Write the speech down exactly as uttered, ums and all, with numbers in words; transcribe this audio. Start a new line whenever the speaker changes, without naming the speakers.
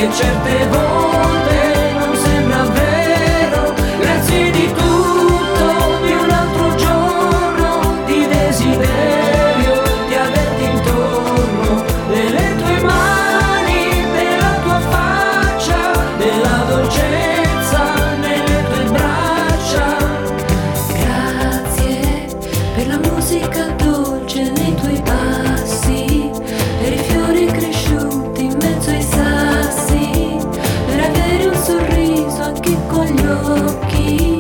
e certe volte non sembra vero. Grazie di tutto, di un altro giorno di desiderio, di averti intorno, delle tue mani, della tua faccia, della dolcezza nelle tue braccia.
Grazie per la musica dolce nei tuoi passi, per i fiori cresciuti in mezzo ai sassi, per avere un sorriso anche con gli occhi.